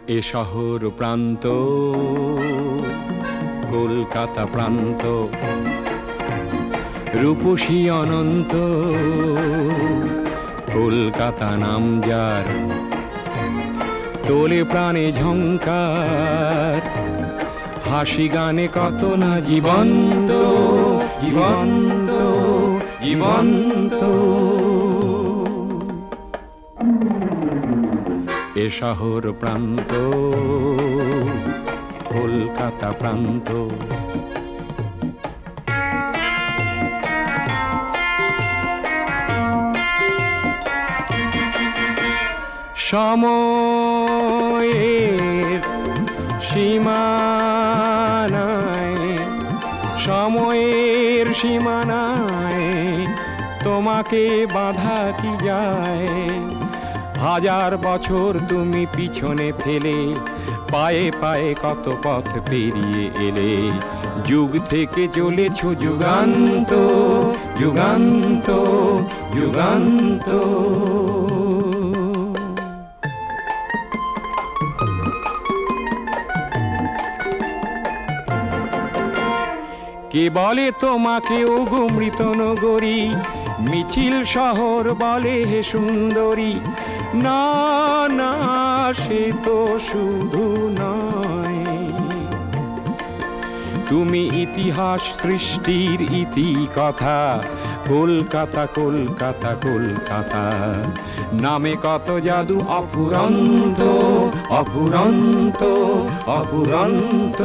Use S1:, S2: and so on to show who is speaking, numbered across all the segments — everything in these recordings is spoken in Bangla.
S1: এ শহর প্রান্ত কলকাতা প্রান্ত, রূপসী অনন্ত কলকাতা নাম যার, তোলে প্রাণে ঝংকার, হাসি গানে কত না জীবন্ত জীবন্ত জীবন্ত। এ শহর প্রান্ত কলকাতা প্রান্ত। সময়ের সীমানায়, সময়ের সীমানায় তোমাকে বাধা কি যায়? হাজার বছর তুমি পিছনে ফেলে পায়ে পায়ে কত পথ পেরিয়ে এলে, যুগ থেকে চলেছ যুগান্ত যুগান্ত যুগান্ত। কে বলে তোমাকে ওগো মৃত নগরী, মিছিল শহর বলে হে সুন্দরী। না না, সে তো শুধু নয়, তুমি ইতিহাস সৃষ্টির ইতি কথা। কলকাতা কলকাতা কলকাতা, নামে কত জাদু অফুরন্ত অফুরন্ত অফুরন্ত।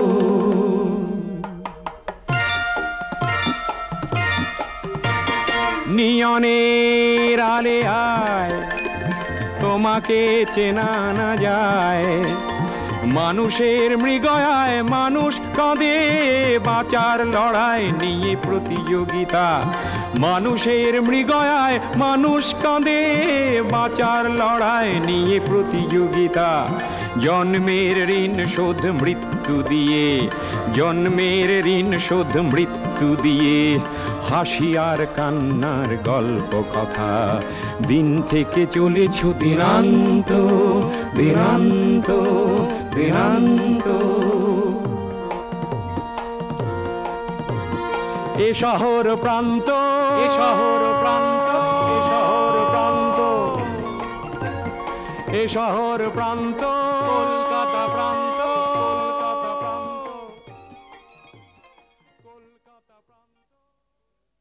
S1: নিয়নের আলে আয়, তোমাকে চেনা না যায়। মানুষের মৃগয়ায় মানুষ কাঁদে, বাঁচার লড়াই নিয়ে প্রতিযোগিতা। মানুষের মৃগয়ায় মানুষ কাঁদে, বাঁচার লড়াই নিয়ে প্রতিযোগিতা। জন্মের ঋণ শোধ মৃত্যু দিয়ে, জন্মের ঋণ শোধ মৃত্যু দিয়ে। হাসি আর কান্নার গল্প কথা, দিন থেকে চলেছ দিনান্ত দিনান্ত দিনান্ত। এ শহর প্রান্ত, এ শহর প্রান্ত, এ শহর প্রান্ত, এ শহর প্রান্ত কলকাতা প্রান্ত।